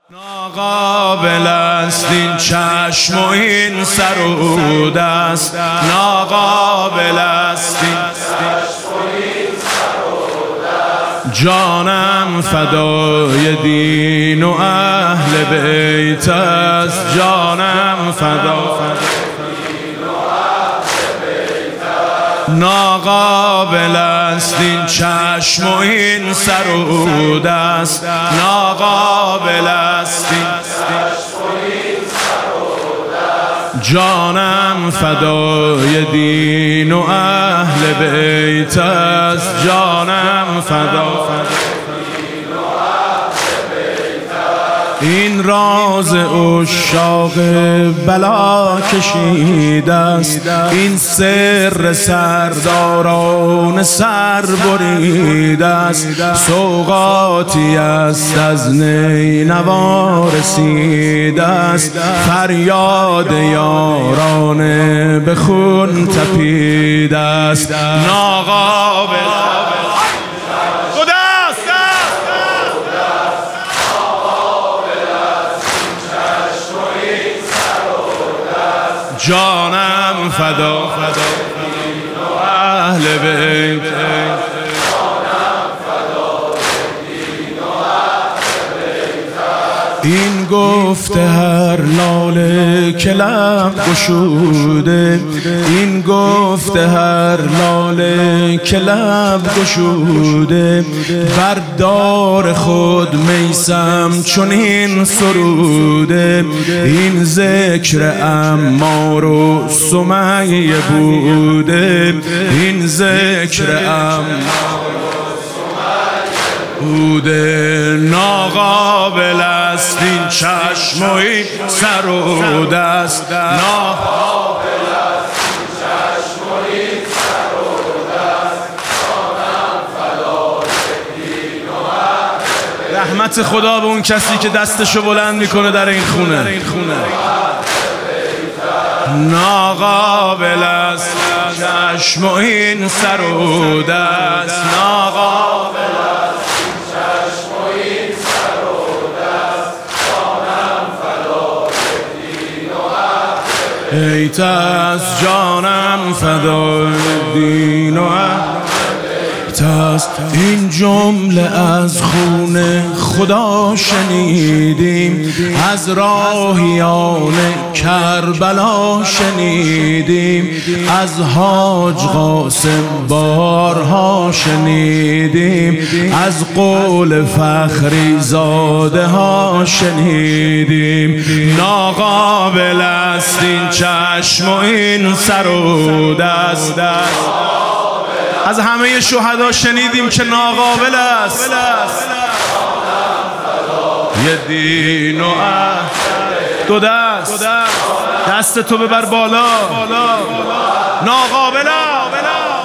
ناقابل است این چشم و این سر و دست، ناقابل است این چشم و این سر و دست. جانم فدای دین و اهل بیت است، جانم فدای ناقابل است این چشم و این سر و دست، ناقابل است این چشم و این سر و دست. جانم فدای دین و اهل بیت است، جانم فدای این راز عشاق بلا کشیده است، این سر سرداران سر بریده است. سوغاتی است از نینوا رسیده است، فریاد یاران به خون تپیده است. ناقابل جانم فدا دین و اهل بیت، جانم فدا دین و اهل بیت. این گفته هر لاله که لب گشوده، این گفته هر لاله که لب گشوده. بر دار خود میسم چنین سروده، این ذکر عمار و سمیه بوده، این ذکر عمار بوده. ناقابل است این چشم و این سر و دست، ناقابل است این چشم و این سر و دست. جانم فدای دین و اهل بیت. رحمت خدا به اون کسی که دستشو بلند میکنه در این خونه. ناقابل است چشم و این سر و دست، ناقابل است این چشم و این سر و دست. جانم فدای دین و اهل بیت است، جانم فدای دین و اهل بیت است. این جمله از خون خدا شنیدیم، از راهیان کربلا شنیدیم، از حاج قاسم بارها شنیدیم، از قول فخری زاده ها شنیدیم. ناقابل است این چشم و این سر و دست. از همه شهدا شنیدیم که ناقابل است یه دین و دو دست. دست تو ببر بالا. ناقابل است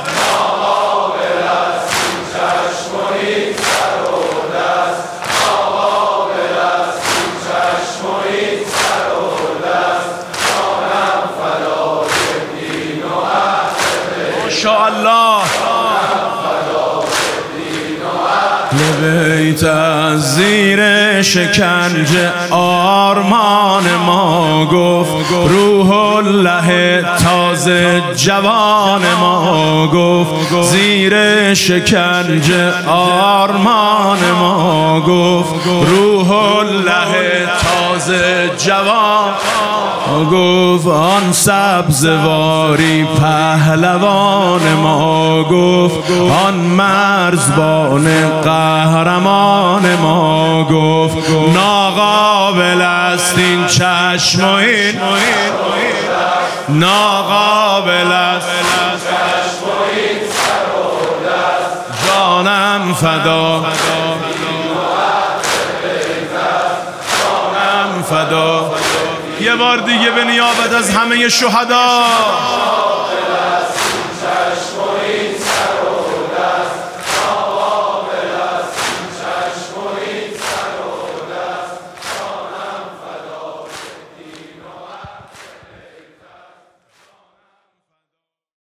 این چشم و این سر و دست، ناقابل است این چشم و این سر و دست. جانم فدای دین و اهل بیت. ماشاءالله بیت. از زیر شکنجه آرمان ما گفت، روح الله تازه جوان ما گفت. زیر شکنجه آرمان ما گفت، روح الله تازه جوان گفت. آن سبزواری پهلوان ما گفت، آن مرزبان قهرمان ما گفت. ناقابل است این چشم و این، ناقابل است این چشم و این سر و دست. جانم فدا، جانم فدا. یه بار دیگه به نیابت از همه شهدا